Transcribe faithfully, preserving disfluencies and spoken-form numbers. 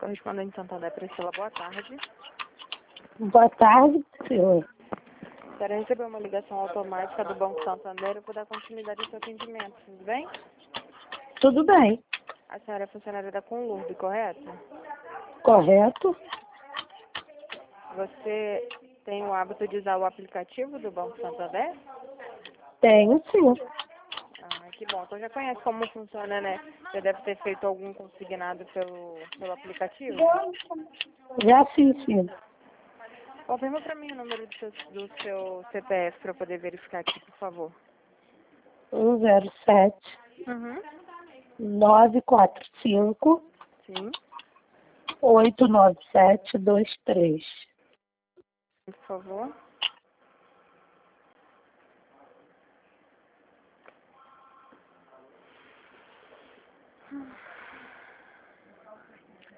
Correspondente Santander, Priscila, boa tarde. Boa tarde, senhor. Quero receber uma ligação automática do Banco Santander para dar continuidade ao seu atendimento, tudo bem? Tudo bem. A senhora é funcionária da Conlurb, correto? Correto? Você tem o hábito de usar o aplicativo do Banco Santander? Tenho, sim. Ah, que bom. Então já conhece como funciona, né? Você deve ter feito algum consignado pelo, pelo aplicativo? Já sim, sim. Confirma para mim o número do seu, do seu C P F para eu poder verificar aqui, por favor. um zero sete Uhum. nove quatro cinco Sim, oito nove sete dois três. por favor.